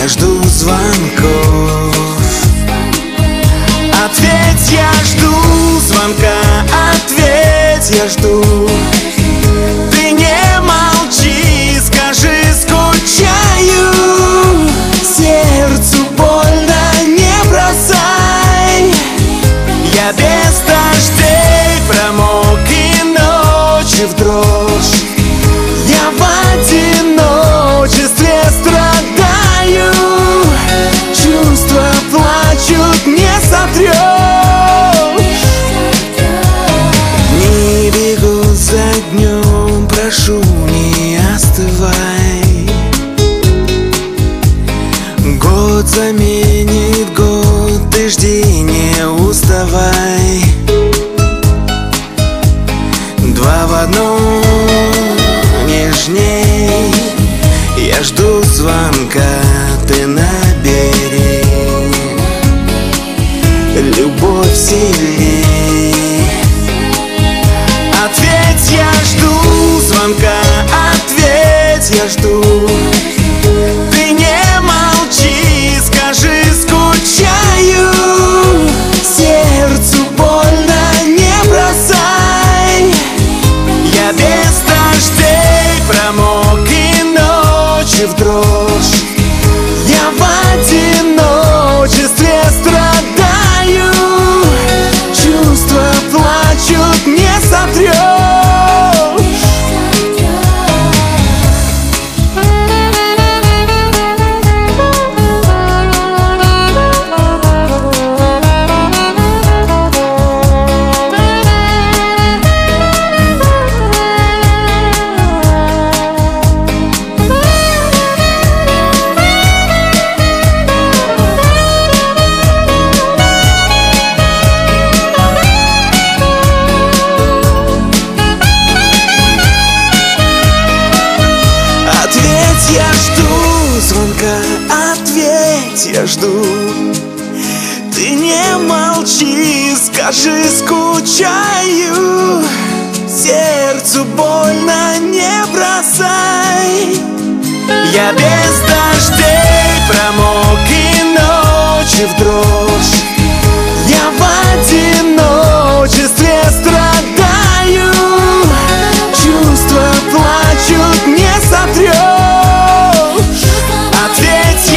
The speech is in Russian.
Я жду звонков. Ответь, я жду звонка. Ответь, я жду. Ты не молчи, скажи, скучаю. Сердцу больно, не бросай. Я без дождей промок и ночи в дрожь. Я в одиночестве страдаю. Чувства плачут, не сотрешь. Не бегу за днем, прошу, не остывай. Год заменит год, ты жди, не уставай. Два в одном, нежней. Я жду звонка, ты набери. Любовь сильней. Ответь, я жду звонка. Ответь, я жду. Ты не молчи, скажи, скучаю. Сердцу больно, не бросай. Я без дождей промок и ночи в дрожь. Я в одиночестве страдаю. Чувства плачут, не сотрешь. Я жду звонка, ответь, я жду. Ты не молчи, скажи, скучаю. Сердцу больно, не бросай. Я без дождей промок и ночи в дрожь. Я в одиночестве страдаю. Чувства плачут, не сотрешь. Ответь,